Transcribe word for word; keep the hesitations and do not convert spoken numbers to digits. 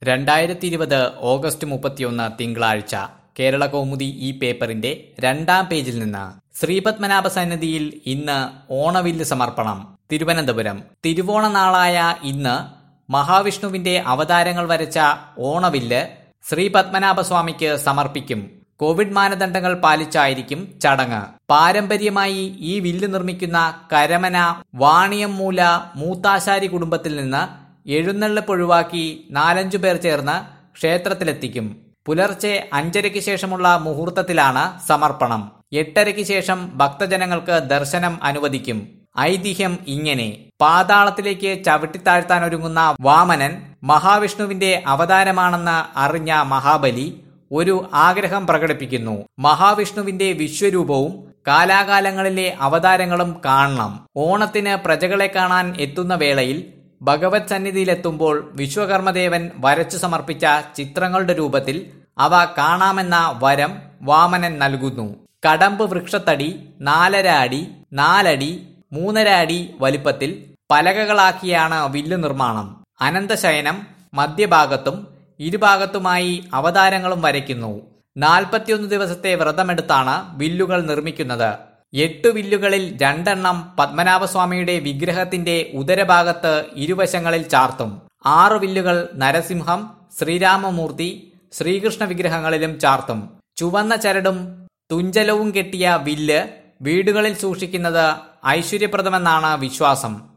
രണ്ടായിരത്തി ഇരുപത് ഓഗസ്റ്റ് മുപ്പത്തിയൊന്ന് തിങ്കളാഴ്ച കേരള കൗമുദി ഈ പേപ്പറിന്റെ രണ്ടാം പേജിൽ നിന്ന് ശ്രീപത്മനാഭ സന്നിധിയിൽ ഇന്ന് ഓണവില്ല് സമർപ്പണം. തിരുവനന്തപുരം. തിരുവോണ നാളായ ഇന്ന് മഹാവിഷ്ണുവിന്റെ അവതാരങ്ങൾ വരച്ച ഓണവില്ല് ശ്രീ പത്മനാഭസ്വാമിക്ക് സമർപ്പിക്കും. കോവിഡ് മാനദണ്ഡങ്ങൾ പാലിച്ചായിരിക്കും ചടങ്ങ്. പാരമ്പര്യമായി ഈ വില്ല് നിർമ്മിക്കുന്ന കരമന വാണിയംമൂല മൂത്താശാരി കുടുംബത്തിൽ നിന്ന് എഴുന്നള്ളിപ്പ് ഒഴിവാക്കി നാലഞ്ചു പേർ ചേർന്ന് ക്ഷേത്രത്തിലെത്തിക്കും. പുലർച്ചെ അഞ്ചരയ്ക്ക് ശേഷമുള്ള മുഹൂർത്തത്തിലാണ് സമർപ്പണം. എട്ടരയ്ക്ക് ശേഷം ഭക്തജനങ്ങൾക്ക് ദർശനം അനുവദിക്കും. ഐതിഹ്യം ഇങ്ങനെ: പാതാളത്തിലേക്ക് ചവിട്ടിത്താഴ്ത്താനൊരുങ്ങുന്ന വാമനൻ മഹാവിഷ്ണുവിന്റെ അവതാരമാണെന്ന് അറിഞ്ഞ മഹാബലി ഒരു ആഗ്രഹം പ്രകടിപ്പിക്കുന്നു. മഹാവിഷ്ണുവിന്റെ വിശ്വരൂപവും കാലാകാലങ്ങളിലെ അവതാരങ്ങളും കാണണം. ഓണത്തിന് പ്രജകളെ കാണാൻ എത്തുന്ന വേളയിൽ ഭഗവത് സന്നിധിയിലെത്തുമ്പോൾ വിശ്വകർമ്മദേവൻ വരച്ചു സമർപ്പിച്ച ചിത്രങ്ങളുടെ രൂപത്തിൽ അവ കാണാമെന്ന വരം വാമനൻ നൽകുന്നു. കടമ്പ് വൃക്ഷത്തടി നാലര അടി, നാലടി, മൂന്നര അടി വലിപ്പത്തിൽ പലകകളാക്കിയാണ് വില്ല് നിർമ്മാണം. അനന്തശയനം മധ്യഭാഗത്തും ഇരുഭാഗത്തുമായി അവതാരങ്ങളും വരയ്ക്കുന്നു. നാൽപ്പത്തിയൊന്ന് ദിവസത്തെ വ്രതമെടുത്താണ് വില്ലുകൾ നിർമ്മിക്കുന്നത്. എട്ടു വില്ലുകളിൽ രണ്ടെണ്ണം പത്മനാഭസ്വാമിയുടെ വിഗ്രഹത്തിന്റെ ഉദരഭാഗത്ത് ഇരുവശങ്ങളിൽ ചാർത്തും. ആറു വില്ലുകൾ നരസിംഹം, ശ്രീരാമമൂർത്തി, ശ്രീകൃഷ്ണ വിഗ്രഹങ്ങളിലും ചാർത്തും. ചുവന്ന ചരടും തുഞ്ചലവും കെട്ടിയ വില്ല് വീടുകളിൽ സൂക്ഷിക്കുന്നത് ഐശ്വര്യപ്രദമെന്നാണ് വിശ്വാസം.